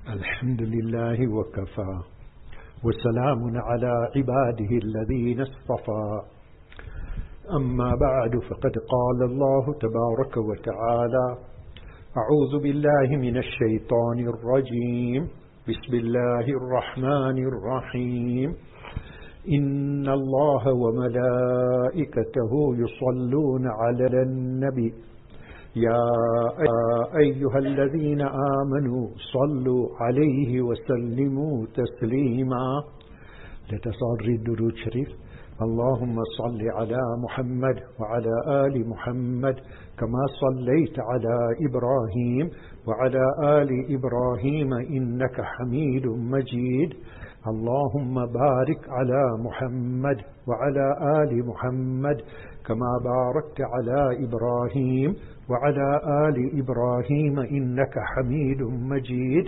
الحمد لله وكفى وسلام على عباده الذين اصطفى. أما بعد، فقد قال الله تبارك وتعالى: أعوذ بالله من الشيطان الرجيم، بسم الله الرحمن الرحيم. إن الله وملائكته يصلون على النبي يا أيها الذين آمنوا صلوا عليه وسلموا تسليما. Let us all read Durood Sharif. اللهم صل على محمد وعلى آل محمد كما صليت على إبراهيم وعلى آل إبراهيم إنك حميد مجيد. اللهم بارك على محمد وعلى آل محمد كما باركت على إبراهيم وعلى آل إبراهيم إنك حميد مجيد.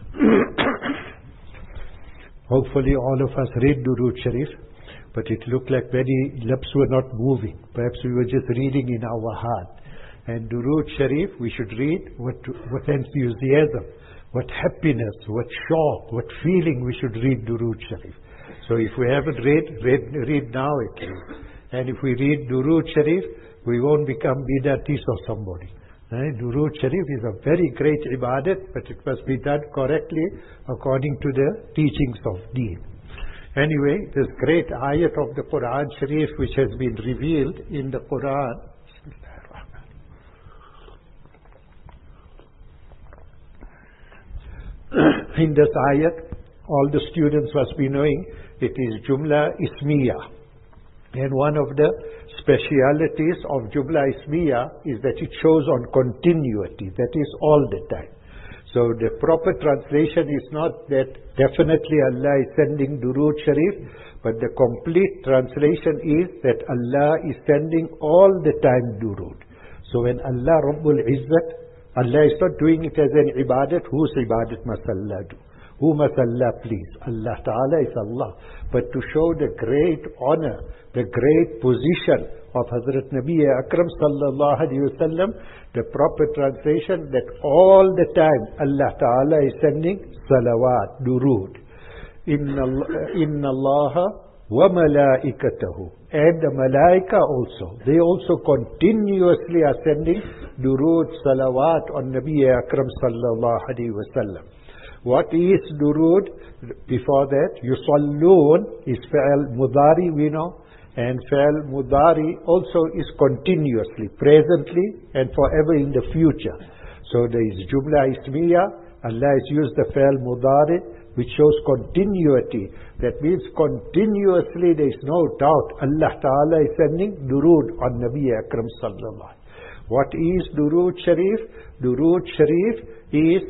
Hopefully all of us read Durood Sharif, but it looked like many lips were not moving. Perhaps we were just reading in our heart. And Durood Sharif, we should read with enthusiasm, what happiness, what shock, what feeling we should read Durood Sharif. So if we haven't read now at least. And if we read Durood Sharif, we won't become bidatis or somebody. Durood Sharif is a very great ibadat, but it must be done correctly according to the teachings of Deen. Anyway, this great ayat of the Quran Sharif which has been revealed in the Quran. In this ayat, all the students must be knowing it is Jumla Ismiya. And one of the specialities of Jumla Ismiya is that it shows on continuity, that is all the time. So the proper translation is not that definitely Allah is sending Durood Sharif, but the complete translation is that Allah is sending all the time Durood. So when Allah Rabbul Izzat, Allah is not doing it as an ibadat. Whose ibadat must Allah do? Who must Allah please? Allah Ta'ala is Allah. But to show the great honor, the great position of Hazrat Nabi Akram Sallallahu Alaihi Wasallam, the proper translation that all the time Allah Ta'ala is sending salawat, durood. Inna Allah wa malaikatahu. And the malaika also. They also continuously are sending durood, salawat on Nabi Akram Sallallahu Alaihi Wasallam. What is durood? Before that, yusallun is fa'al mudari, we know. And fa'al mudari also is continuously, presently and forever in the future. So there is Jumla Ismiya. Allah has used the fa'al mudari, which shows continuity. That means continuously, there is no doubt Allah Ta'ala is sending durood on Nabi Akram Sallallahu. What is Durood Sharif? Durood Sharif is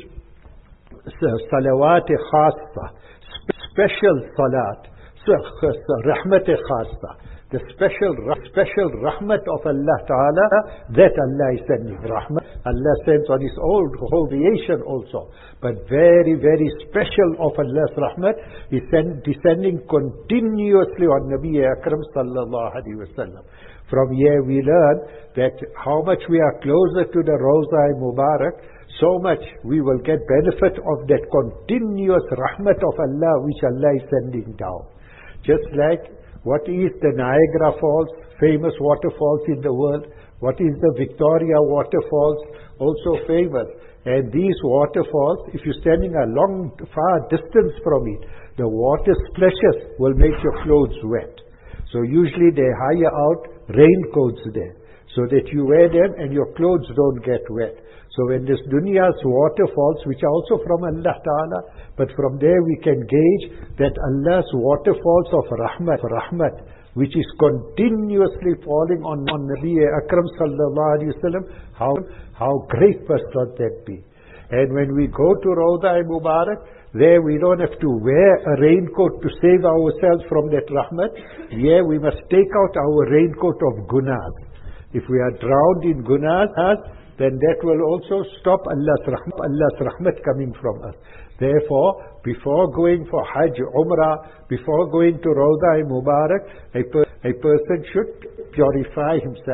salawat khassa, special salat, rahmat khassa, the special rahmat of Allah Ta'ala, that Allah is sending. Rahmat Allah sends on His own whole creation also, but very, very special of Allah's rahmat is descending continuously on Nabi Akram Sallallahu Alaihi Wasallam. From here we learn that how much we are closer to the Rawza Mubarak, so much we will get benefit of that continuous rahmat of Allah which Allah is sending down. Just like what is the Niagara Falls, famous waterfalls in the world, what is the Victoria waterfalls, also famous. And these waterfalls, if you're standing a long, far distance from it, the water splashes will make your clothes wet. So usually they hire out raincoats there, so that you wear them and your clothes don't get wet. So when this dunya's waterfalls, which are also from Allah Ta'ala, but from there we can gauge that Allah's waterfalls of rahmat, which is continuously falling on Nabi Akram Sallallahu Alaihi Wasallam, how great must not that be? And when we go to Rawda Mubarak, there we don't have to wear a raincoat to save ourselves from that rahmat. Here we must take out our raincoat of gunas. If we are drowned in gunas, then that will also stop Allah's rahmat coming from us. Therefore, before going for Hajj, Umrah, before going to Rawda Mubarak, a person should purify himself.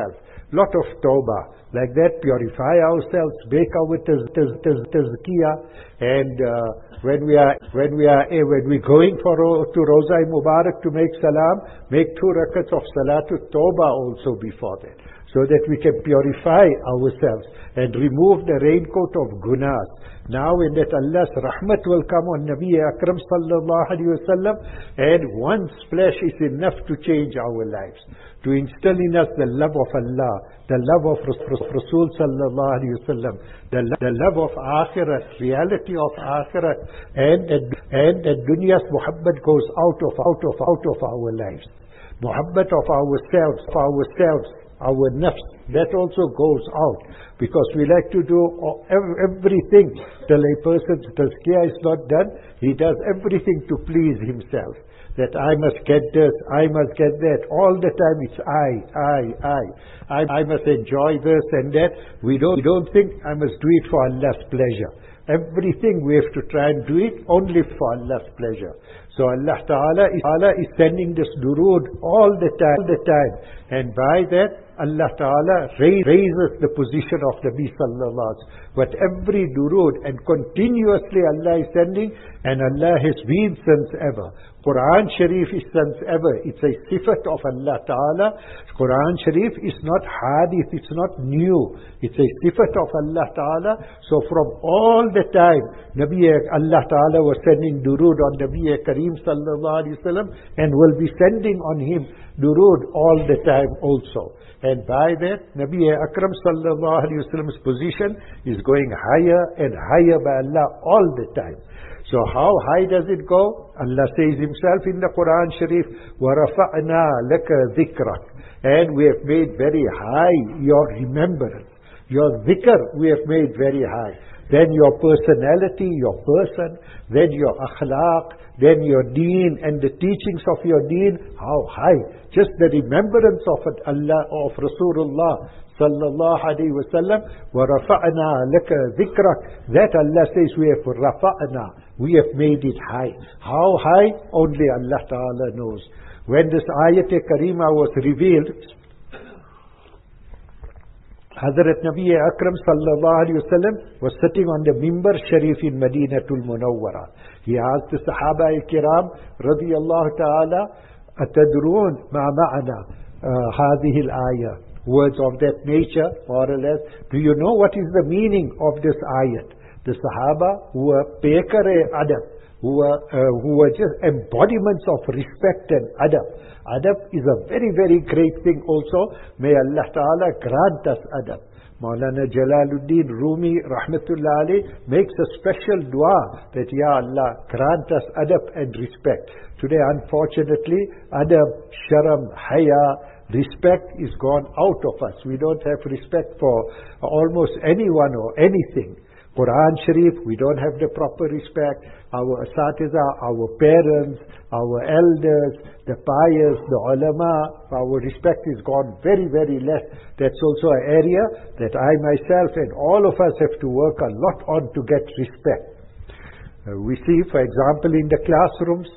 lot of tawbah. Like that, purify ourselves, make our tazkiyah, and when we're going to Roza Mubarak to make salam, make 2 rakats of salatul tawbah also before that, so that we can purify ourselves and remove the raincoat of gunas. Now in that Allah's rahmat will come on Nabi Akram sallallahu alaihi wasallam, and one splash is enough to change our lives, to instill in us the love of Allah, the love of Rasul sallallahu alaihi wasallam, the love of akhirat, reality of akhirat, and the dunya's muhabbat goes out of our lives. Muhabbat of ourselves, our nafs, that also goes out, because we like to do everything till a person's tazkiyah is not done. He does everything to please himself, that I must get this, I must get that. All the time it's I must enjoy this and that. We don't think I must do it for Allah's pleasure. Everything we have to try and do it only for Allah's pleasure. So Allah Ta'ala is sending this durood all the time, and by that Allah Ta'ala raises the position of Nabi Sallallahu Alaihi Wasallam. But every durood, and continuously Allah is sending, and Allah has been since ever. Quran Sharif is since ever. It's a sifat of Allah Ta'ala. Quran Sharif is not hadith, it's not new. It's a sifat of Allah Ta'ala. So from all the time, Allah Ta'ala was sending durood on Nabi Kareem Sallallahu Alaihi Wasallam, and will be sending on him durood all the time also. And by that, Nabi Akram Sallallahu Alaihi Wasallam's position is going higher and higher by Allah all the time. So how high does it go? Allah says himself in the Quran Sharif, وَرَفَعْنَا لَكَ ذِكْرَكَ, and we have made very high your remembrance. Your dhikr we have made very high. Then your personality, your person, then your akhlaq, then your deen and the teachings of your deen, how high. Just the remembrance of Allah, of Rasulullah sallallahu alayhi wa sallam, وَرَفَعْنَا لَكَ ذِكْرَكَ, that Allah says we have rafa'na, we have made it high. How high? Only Allah Ta'ala knows. When this ayat-e-karima was revealed, Hazrat Nabi Akram sallallahu alayhi wa sallam was sitting on the Mimbar Sharif in Madinatul Munawwara. He asked the Sahaba-i-Kiram radiyallahu ta'ala, أَتَدْرُونَ مَا مَعَنَا هَذِهِ الْآيَةِ, words of that nature, more or less. Do you know what is the meaning of this ayat? The Sahaba who were pekare-adab, who were just embodiments of respect and adab. Adab is a very, very great thing also. May Allah Ta'ala grant us adab. Maulana Jalaluddin Rumi Rahmatullah Ali makes a special dua that, Ya Allah, grant us adab and respect. Today, unfortunately, adab, sharam, haya, respect is gone out of us. We don't have respect for almost anyone or anything. Quran Sharif, we don't have the proper respect. Our asatiza, our parents, our elders, the pious, the ulama, our respect is gone very, very less. That's also an area that I myself and all of us have to work a lot on to get respect. We see, for example, in the classrooms,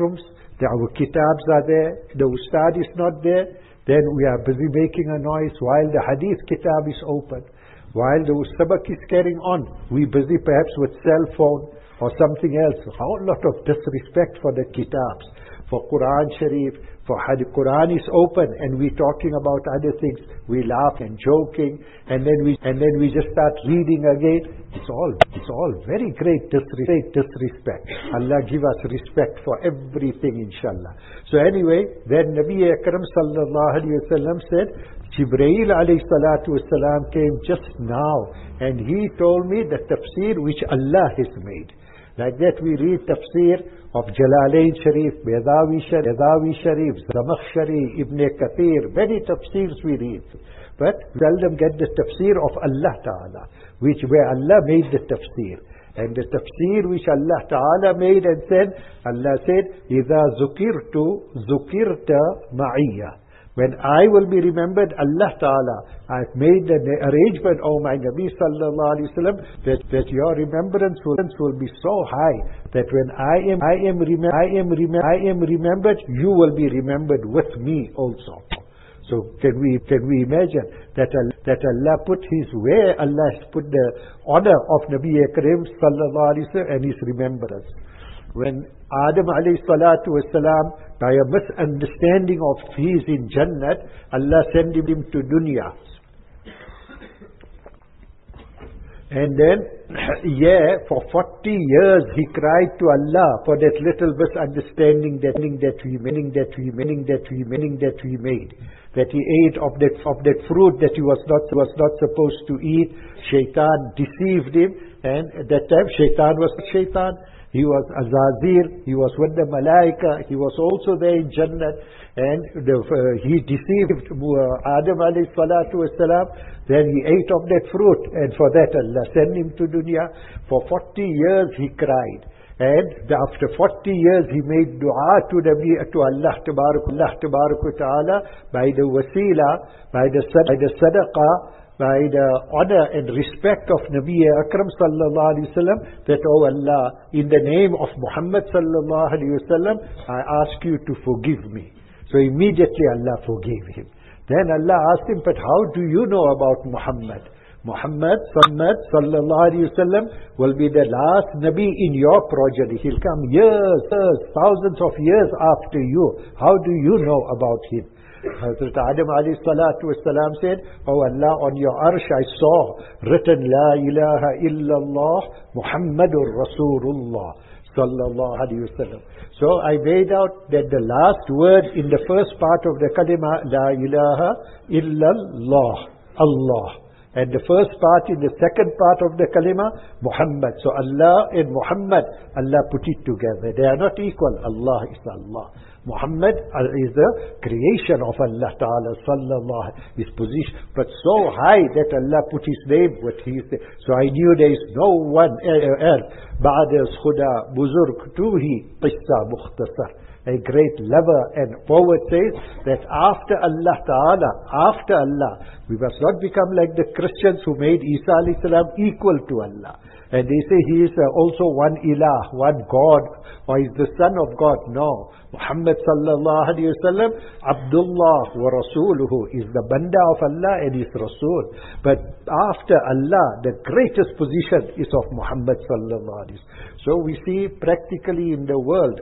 our kitabs are there, the ustad is not there, then we are busy making a noise while the hadith kitab is open. While the sabak is carrying on, we busy perhaps with cell phone or something else. How lot of disrespect for the kitabs, for Quran Sharif, for hadith. Quran is open and we talking about other things. We laugh and joking, and then we just start reading again. It's all very great disrespect. Allah give us respect for everything, inshallah. So anyway, then Nabi Akram sallallahu alaihi wasallam said, Jibreel alayhi salatu wasalam came just now, and he told me the tafsir which Allah has made. Like that we read tafsir of Jalalain Sharif, Bedawi Sharif, Zamakhshari, Ibn Kathir, many tafsirs we read. But seldom get the tafsir of Allah Ta'ala, where Allah made the tafsir. And the tafsir which Allah Ta'ala made and said, Allah said, إِذَا ذُكِرْتَ مَعِيَّ, when I will be remembered, Allah Ta'ala, I've made the arrangement, O my Nabi Sallallahu Alaihi Wasallam, that your remembrance will be so high, that when I am remembered, you will be remembered with me also. So can we imagine that Allah put His way, Allah has put the honor of Nabi Karim sallallahu alaihi wasallam and His remembrance. When Adam alayhi salatu wasalam, by a misunderstanding of his in Jannat, Allah sent him to dunya. And then, for 40 years he cried to Allah for that little misunderstanding that he made. That he ate of that fruit that he was not supposed to eat. Shaitan deceived him, and at that time Shaitan was Shaitan. He was Azazir, he was with the Malaika, he was also there in Jannat, and he deceived Adam alayhi salatu wasalam. Then he ate of that fruit, and for that Allah sent him to dunya. For 40 years he cried, and after 40 years he made dua to Allah Ta'ala by the wasila, by the sadaqah, by the honor and respect of Nabi Akram sallallahu alaihi wasallam, that, oh Allah, in the name of Muhammad sallallahu alaihi wasallam, I ask you to forgive me. So immediately Allah forgave him. Then Allah asked him, but how do you know about Muhammad? Muhammad sallallahu alaihi wasallam will be the last Nabi in your progeny. He'll come years, thousands of years after you. How do you know about him? Hazrat Adam alayhi salatu wasalam said, oh Allah, on your arsh I saw written La ilaha illallah Muhammadur Rasulullah sallallahu alayhi wasallam. So I made out that the last word in the first part of the kalima, La ilaha illallah, Allah. And the first part in the second part of the kalima, Muhammad. So Allah and Muhammad, Allah put it together. They are not equal. Allah is Allah. Muhammad is the creation of Allah Ta'ala, sallallahu, his position, but so high that Allah put his name what he is there. So I knew there is no one else. Ba'ad khuda buzurg tuhi qissa mukhtasar. A great lover and poet says that after Allah, we must not become like the Christians who made Isa alayhi salam equal to Allah. And they say he is also one ilah, one God, or is the son of God. No. Muhammad sallallahu alayhi wa sallam, Abdullah wa Rasuluhu, is the banda of Allah and his Rasul. But after Allah, the greatest position is of Muhammad sallallahu alayhi wa sallam. So we see practically in the world,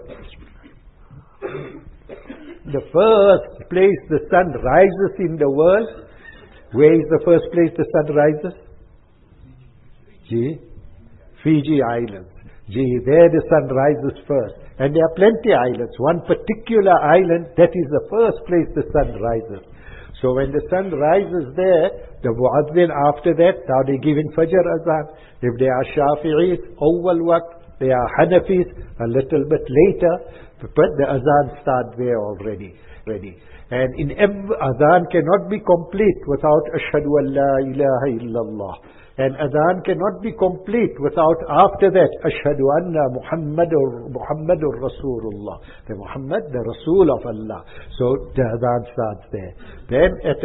the first place the sun rises in the world, where is the first place the sun rises? Fiji Islands. There the sun rises first. And there are plenty of islands. One particular island, that is the first place the sun rises. So when the sun rises there, the muazzin after that, now they give in Fajr Azan. If they are Shafi'is, awwal waqt, they are Hanafis, a little bit later, but the Azan starts there already. And in every Azan cannot be complete without Ashhadu an la ilaha illallah. And Adhan cannot be complete without, after that, Ashhadu anna Muhammadur Rasulullah. The Muhammad, the Rasul of Allah. So the Adhan starts there. Then at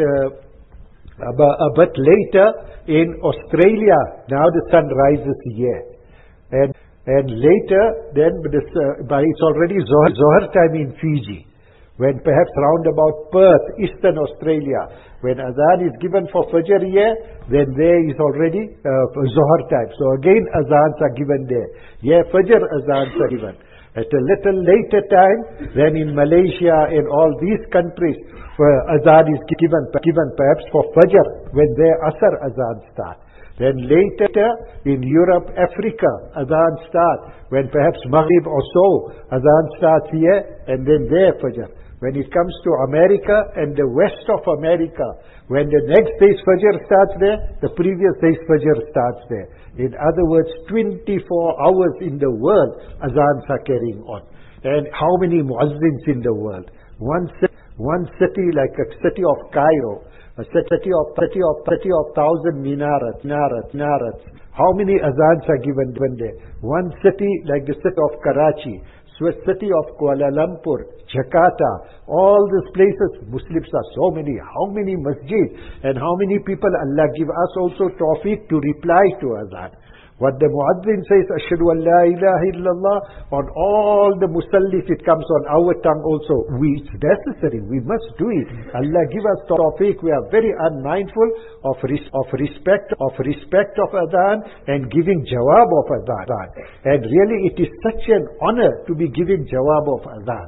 a bit later in Australia, now the sun rises here. And later, then it's already Zohar time in Fiji. When perhaps round about Perth, Eastern Australia, when Azan is given for Fajr here, then there is already Zohar time. So again Azans are given there. Yeah, Fajr Azans are given. At a little later time, then in Malaysia and all these countries, Azan is given perhaps for Fajr, when their Asr Azan starts. Then later in Europe, Africa, Azan starts, when perhaps Maghrib or so, Azan starts here, and then there Fajr. When it comes to America and the west of America, when the next day's Fajr starts there, the previous day's Fajr starts there. In other words, 24 hours in the world, Azans are carrying on. And how many muazzins in the world? One city like a city of Cairo, a city of 1,000 minarets. How many azans are given there? One city like the city of Karachi, city of Kuala Lumpur, Jakarta, all these places, Muslims are so many. How many masjids and how many people Allah give us also tawfiq to reply to azan. What the muaddin says, Ashhadu an la ilaha illallah, on all the musallif it comes on our tongue also. It's necessary, we must do it. Allah give us tawfiq. We are very unmindful of respect of adhan and giving jawab of adhan. And really it is such an honor to be giving jawab of adhan.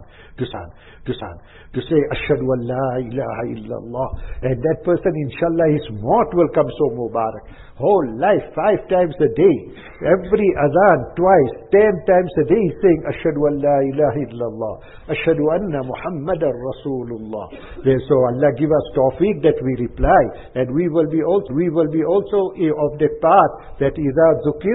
To say Ashhadu an la ilaha illallah, and that person inshallah his maut will come so mubarak. Whole life 5 times a day, every adhan twice, 10 times a day saying Ashhadu an la ilaha illallah, Ashhadu anna Muhammadan Rasulullah. So Allah give us tawfiq that we reply, and we will be also of the path that idha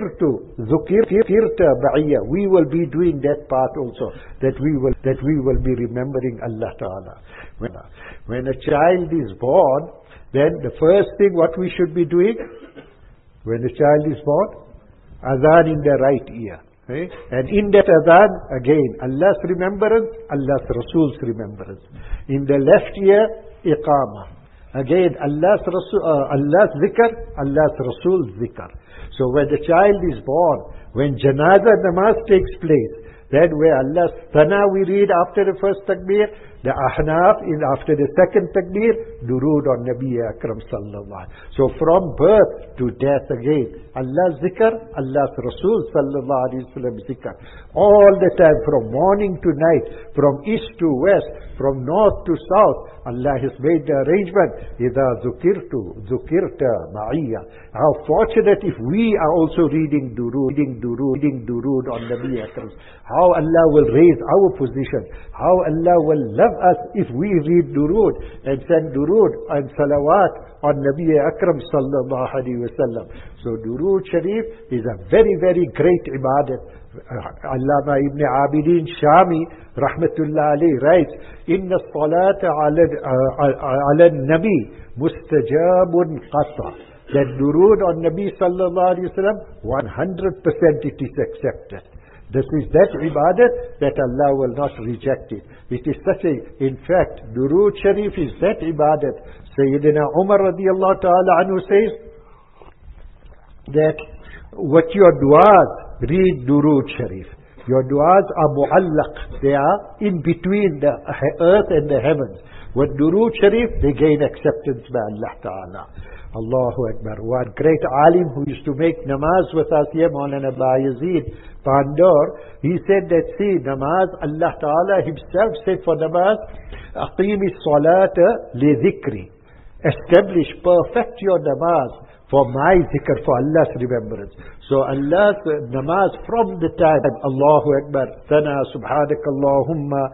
zukirta ba'iyya, we will be doing that path also, that we will be remembering Allah Ta'ala. When a child is born, then the first thing what we should be doing, when a child is born, adhan in the right ear. Okay? And in that adhan, again, Allah's remembrance, Allah's Rasul's remembrance. In the left ear, iqamah. Again, Allah's zikr, Allah's Rasul's zikr. So when the child is born, when janazah namaz takes place, then where Allah's sana we read after the first takbir, the ahnaf is after the second takbir, durood on Nabi Akram sallallahu alaihi wasallam. So from birth to death again, Allah's zikr, Allah's Rasul sallallahu alaihi wasallam zikr. All the time, from morning to night, from east to west, from north to south, Allah has made the arrangement. إِذَا ذُكِرْتَ مَعِيَّ. How fortunate if we are also reading durood on Nabi Akram. How Allah will raise our position. How Allah will love us if we read durood and send durood and salawat on Nabi Akram sallallahu alaihi wasallam. So durood Sharif is a very, very great ibadat. Allama Ibn Abidin Shami rahmatullah alayhi writes, Inna salata ala nabi mustajabun qata. That durood on Nabi sallallahu alaihi wasallam, 100% it is accepted. This is that ibadat that Allah will not reject it. It is such a, in fact, durood Sharif is that ibadat. Sayyidina Umar radiallahu ta'ala anhu says that what your du'as, read durood Sharif. Your du'as are mu'allaq. They are in between the earth and the heavens. With durood Sharif, they gain acceptance by Allah ta'ala. Allahu Akbar. One great alim who used to make namaz with us here, Maulana Bayazid Pandor, he said that, see, namaz, Allah Ta'ala himself said for namaz, Aqimi salata li dhikri. Establish, perfect your namaz for my zikr, for Allah's remembrance. So Allah's namaz from the time, Allahu Akbar, Thana, Subhanak Allahumma,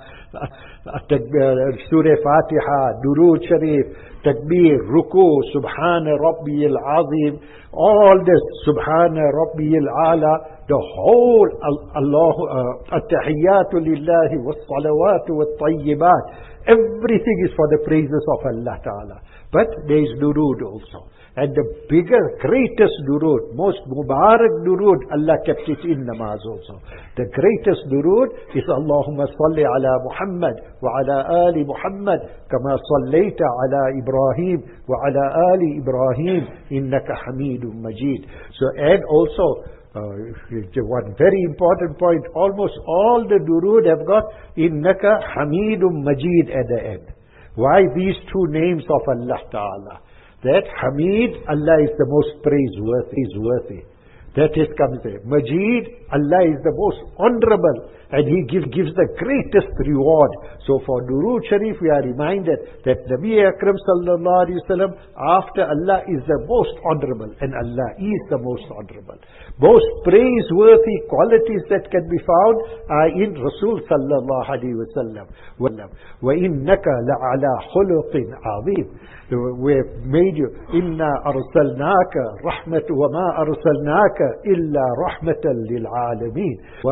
Surah Fatiha, Durood Sharif, Takbir, Ruku, Subhana Rabbiyal Azim, all this, Subhana Rabbiyal Ala, the whole At-Tahiyyatu Lillahi was-Salawatu was-Tayyibat, everything is for the praises of Allah Ta'ala. But there is durood also. And the bigger, greatest durood, most Mubarak durood, Allah kept it in namaz also. The greatest durood is Allahumma salli ala Muhammad wa ala ali Muhammad kama sallayta ala Ibrahim wa ala ali Ibrahim innaka Hamidum Majid. So, and also, one very important point, almost all the durood have got innaka Hamidum Majid at the end. Why these two names of Allah Ta'ala? That Hamid, Allah is the most praiseworthy. That is comes there. Majid, Allah is the most honorable, and He gives the greatest reward. So for Durood Sharif, we are reminded that Nabi Akram sallallahu alaihi wasallam, after Allah, is the most honorable, and Allah is the most honorable. Most praiseworthy qualities that can be found are in Rasul sallallahu alaihi wasallam. وَإِنَّكَ لَعَلَى خُلُقٍ عَظِيمٍ. We have made you, إِنَّا أَرْسَلْنَاكَ رَحْمَةً وَمَا أَرْسَلْنَاكَ إِلَّا رَحْمَةً لِلْعَالَمِينَ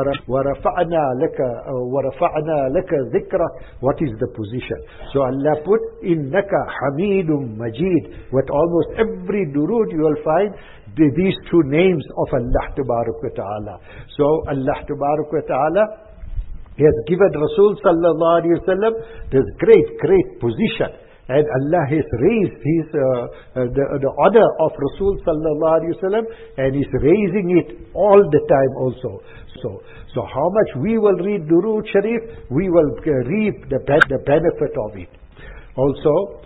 وَرَفَعْنَا لَكَ ذِكْرَكَ. What is the position? So Allah put إِنَّكَ حَمِيدٌ مَجِيدٌ. With almost every durood you will find these two names of Allah Tabarak wa Ta'ala. So Allah Tabarak wa Ta'ala, He has given Rasul sallallahu alaihi wasallam this great position. And Allah has raised his the honor of Rasul sallallahu alaihi wasallam, and is raising it all the time also. So how much we will read Durood Sharif, we will reap the benefit of it. Also,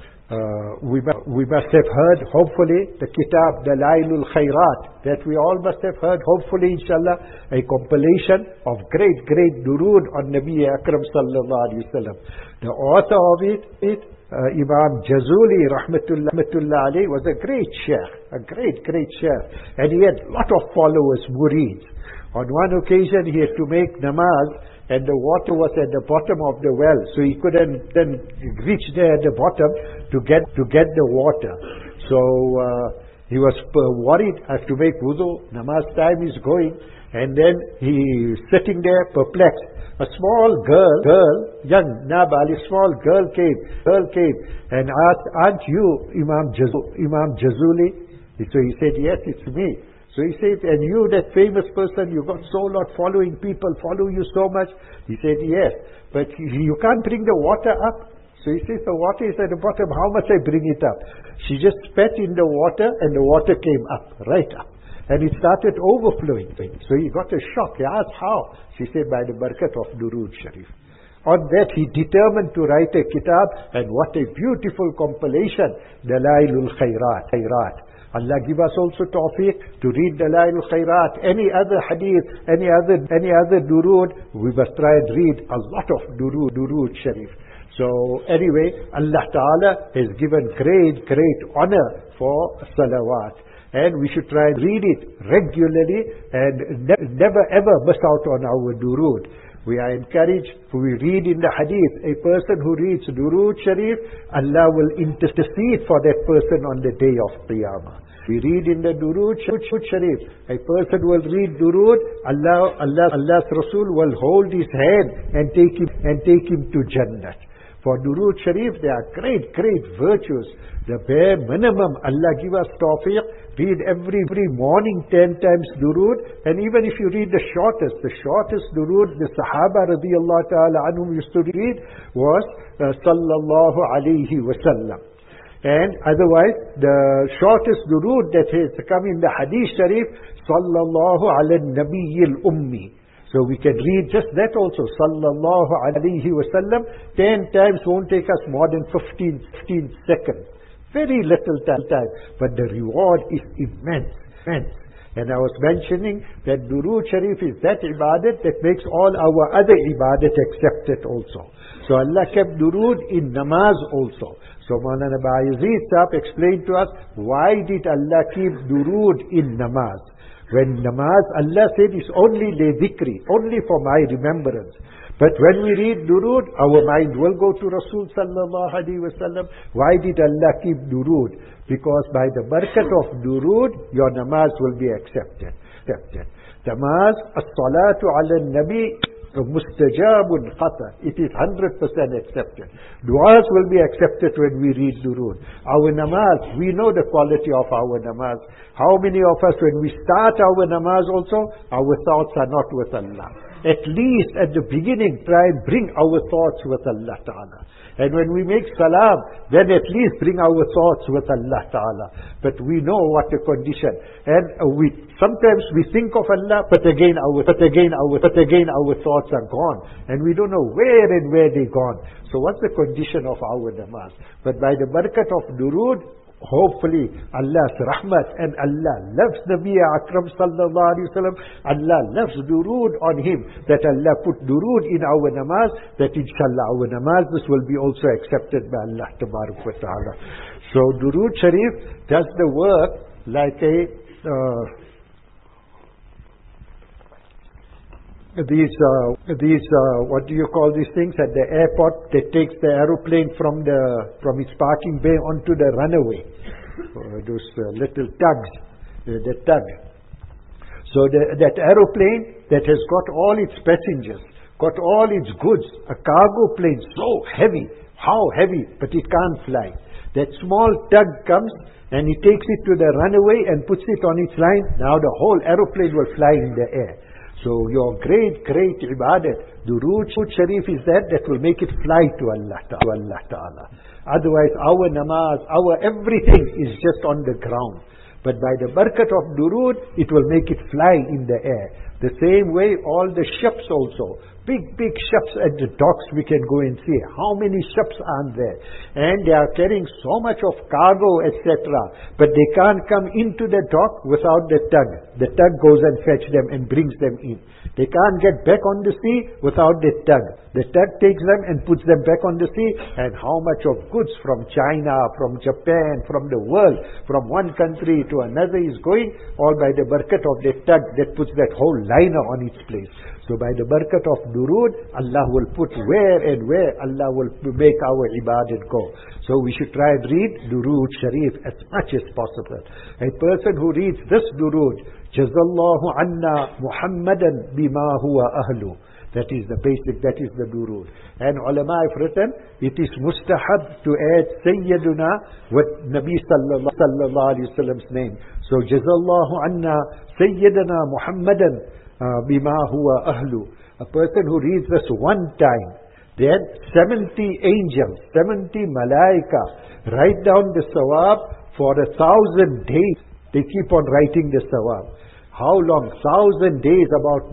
we must have heard, hopefully, the Kitab Dalailul Khairat, that we all must have heard, hopefully, inshallah, a compilation of great Durood on Nabi Akram sallallahu alaihi wasallam. The author of it, Imam Jazuli rahmatullah alayhi, was a great sheikh, a great sheikh, and he had a lot of followers, murids. On one occasion he had to make namaz, and the water was at the bottom of the well, so he couldn't then reach there at the bottom to get the water. So he was worried, I have to make wudu, namaz time is going, and then he sitting there perplexed. A small girl, young Nabali, small girl came and asked, "Aren't you Imam Jazuli?" So he said, "Yes, it's me." So he said, "And you, that famous person, you got so lot following, people follow you so much?" He said, "Yes, but you can't bring the water up." So he says, "The water is at the bottom, how must I bring it up?" She just spat in the water, and the water came up, right up. And it started overflowing. So he got a shock. He asked, "How?" She said, "By the barakat of Durood Sharif." On that he determined to write a kitab, and what a beautiful compilation, Dalailul Khairat. Allah give us also tawfiq to read Dalailul Khairat, any other hadith, any other Durood, we must try and read a lot of Durood Sharif. So anyway, Allah Ta'ala has given great honor for salawat. And we should try and read it regularly and never ever miss out on our Durood. We are encouraged, we read in the hadith, a person who reads Durood Sharif, Allah will intercede for that person on the day of Qiyamah. We read in the Durood Sharif, a person will read Durood, Allah's Rasul will hold his hand and take him to Jannah. For Durood Sharif, there are great virtues. The bare minimum, Allah give us tawfiq, read every morning 10 times Durood, and even if you read the shortest Durood the Sahaba radiyallahu ta'ala anhum used to read was sallallahu alayhi wasallam. And otherwise, the shortest Durood that has come in the Hadith Sharif, sallallahu ala nabiyyil ummi. So we can read just that also, sallallahu alayhi wasallam, 10 times won't take us more than 15 seconds. Very little time, but the reward is immense. And I was mentioning that Durood Sharif is that ibadat that makes all our other ibadat accepted also. So Allah kept Durood in namaz also. So Maulana Bayazid Sahib explained to us, why did Allah keep Durood in namaz? When namaz, Allah said, is only le dhikri, only for my remembrance. But when we read Durood, our mind will go to Rasul sallallahu alaihi wasallam. Why did Allah keep Durood? Because by the barakat of Durood, your namaz will be accepted. Namaz, as-salatu ala nabi, mustajabun qata. It is 100% accepted. Du'as will be accepted when we read Durood. Our namaz, we know the quality of our namaz. How many of us, when we start our namaz also, our thoughts are not with Allah. At least at the beginning, try and bring our thoughts with Allah Ta'ala. And when we make salam, then at least bring our thoughts with Allah Ta'ala. But we know what the condition. And sometimes we think of Allah, but again our thoughts are gone. And we don't know where they gone. So what's the condition of our namaz? But by the barakat of Durood, hopefully Allah's rahmat, and Allah loves Nabi Akram sallallahu alaihi wasallam. Allah loves Durood on him, that Allah put Durood in our namaz, that inshallah our namaz will be also accepted by Allah tabarak wa ta'ala. So Durood Sharif does the work like what do you call these things at the airport that takes the aeroplane from its parking bay onto the runway, those little tugs, the tug. So that aeroplane that has got all its passengers, got all its goods, a cargo plane so heavy, how heavy, but it can't fly. That small tug comes and he takes it to the runway and puts it on its line. Now the whole aeroplane will fly in the air. So your great ibadat, Durood Sharif is that will make it fly to Allah Ta'ala. Otherwise our namaz, our everything is just on the ground. But by the barakat of Durood, it will make it fly in the air. The same way all the ships also. Big ships at the docks we can go and see. How many ships are there? And they are carrying so much of cargo, etc. But they can't come into the dock without the tug. The tug goes and fetch them and brings them in. They can't get back on the sea without the tug. The tug takes them and puts them back on the sea. And how much of goods from China, from Japan, from the world, from one country to another is going, all by the barakat of the tug that puts that whole liner on its place. So by the barakat of Durood, Allah will put where Allah will make our ibadat go. So we should try and read Durood Sharif as much as possible. A person who reads this Durood, Jazallahu anna Muhammadan bima huwa ahlu. That is the basic, that is the Durood. And ulama have written, it is mustahab to add Sayyiduna with Nabi sallallahu alayhi wa sallam's name. So Jazallahu anna Sayyidina Muhammadan bima huwa ahlu. A person who reads this one time, then 70 angels, 70 malaika write down the sawab for 1,000 days. They keep on writing the sawab. How long? 1,000 days,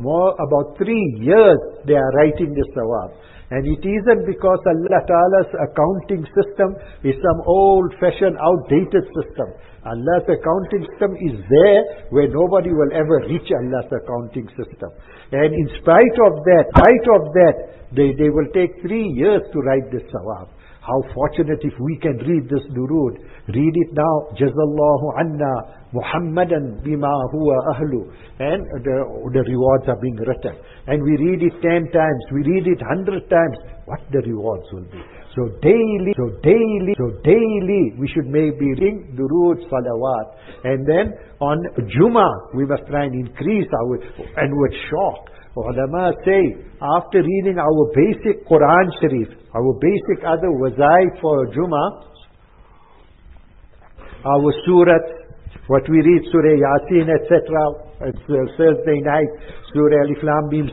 about 3 years they are writing the sawab. And it isn't because Allah Ta'ala's accounting system is some old-fashioned, outdated system. Allah's accounting system is there where nobody will ever reach Allah's accounting system. And in spite of that, they will take 3 years to write this sawab. How fortunate if we can read this Durood. Read it now. Jazallahu anna Muhammadan bima huwa ahlu. And the rewards are being written. And we read it 10 times. We read it 100 times. What the rewards will be. So daily, we should maybe reading Durood, Salawat. And then on Jummah, we must try and increase our, and with shock. Ulama say, after reading our basic Quran Sharif, our basic other wazaif for Jummah, our surat, what we read, Surah Yasin, etc. It's Thursday night, Surah Alif Lam Mim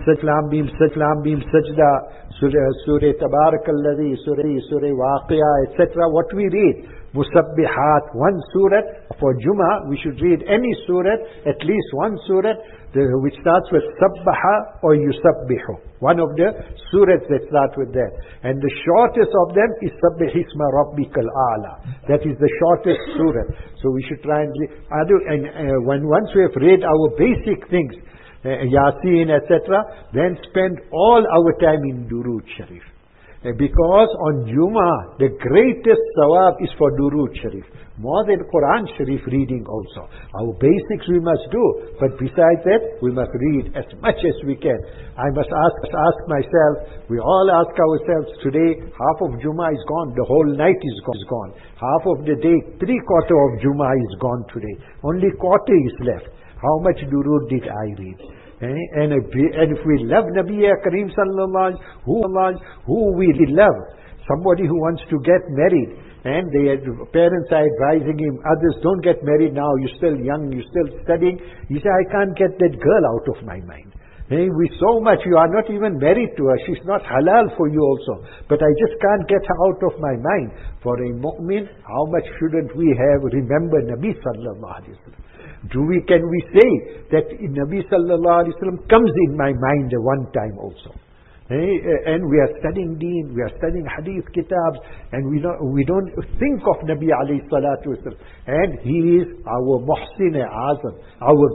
Sajda, Surah Tabarak Alladhi, Surah Waqi'ah, etc. What we read, Musabbihat, one surat. For Jummah, we should read any surat, at least one surat, which starts with Sabbaha or Yusabbihu. One of the surats that start with that. And the shortest of them is Sabbihisma Rabbikal A'la. That is the shortest surat. So we should try and read. Once we have read our basic things, Yasin, etc., then spend all our time in Durood Sharif. Because on Jummah, the greatest sawab is for Durood Sharif. More than Quran Sharif reading also. Our basics we must do. But besides that, we must read as much as we can. I must ask myself, we all ask ourselves, today half of Jummah is gone. The whole night is gone. Half of the day, 3/4 of Jummah is gone today. Only quarter is left. How much Durood did I read? And if we love Nabi Kareem Sallallahu Alaihi Wasallam, who we love, somebody who wants to get married, and the parents are advising him, others, don't get married now, you're still young, you're still studying. He said, I can't get that girl out of my mind. We so much, you are not even married to her, she's not halal for you also, but I just can't get her out of my mind. For a mu'min, how much shouldn't we have remember Nabi Sallallahu Alaihi Wasallam? Can we say that Nabi Sallallahu Alaihi Wasallam comes in my mind one time also? And we are studying Deen, we are studying Hadith Kitabs, and we don't think of Nabi alayhi salatu wasallam. And he is our Muhsin Azam, our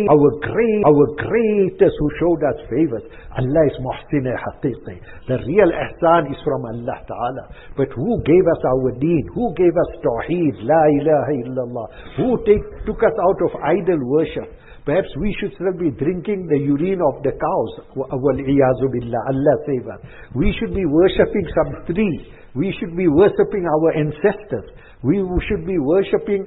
greatest who showed us favors. Allah is Muhsin Haqiqi. The real ihsan is from Allah Ta'ala. But who gave us our Deen? Who gave us Tawheed, La ilaha illallah? Who took us out of idol worship? Perhaps we should still be drinking the urine of the cows. Wal-iyazu billah. Allah save us. We should be worshipping some tree. We should be worshipping our ancestors. We should be worshipping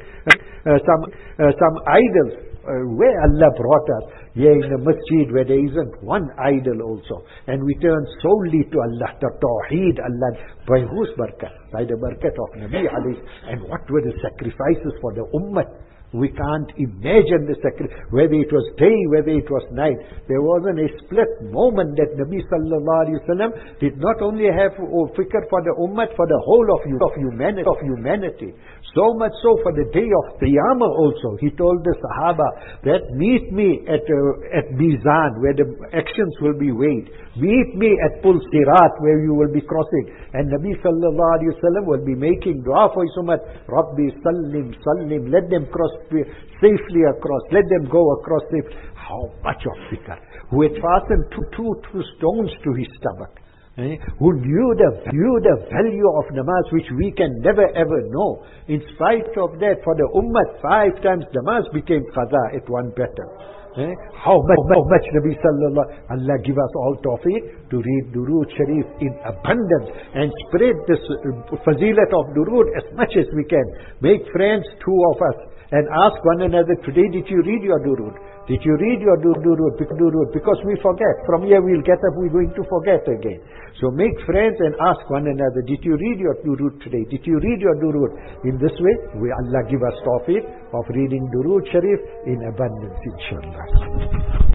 some idols. Where Allah brought us. In the masjid where there isn't one idol also. And we turn solely to Allah, the Tawheed, Allah. By whose barakat? By the barakat of Nabi alayhi. And what were the sacrifices for the ummah? We can't imagine the sacrifice, whether it was day, whether it was night. There wasn't a split moment that Nabi sallallahu alaihi wasallam did not only have fikr for the ummah, for the whole of humanity. So much so for the day of Qiyamah also. He told the Sahaba that meet me at Mizan, where the actions will be weighed. Meet me at Pul Sirat, where you will be crossing. And Nabi sallallahu alaihi wasallam will be making dua for his ummah. Rabbi sallim, sallim. Let them cross safely across. Let them go across safely. How much of fikr. Who had fastened two stones to his stomach. Who knew the value of namaz, which we can never ever know. In spite of that, for the ummah, 5 times namaz became qaza at one battle. How much Nabi sallallahu, Allah give us all tawfiq to read Durood Sharif in abundance and spread this fazilat of Durood as much as we can. Make friends, 2 of us, and ask one another, today did you read your Durood? Did you read your Durood? Because we forget. From here we'll get up, we're going to forget again. So make friends and ask one another, did you read your Durood today? Did you read your Durood? In this way, Allah give us tawfiq of reading Durood Sharif in abundance, inshallah.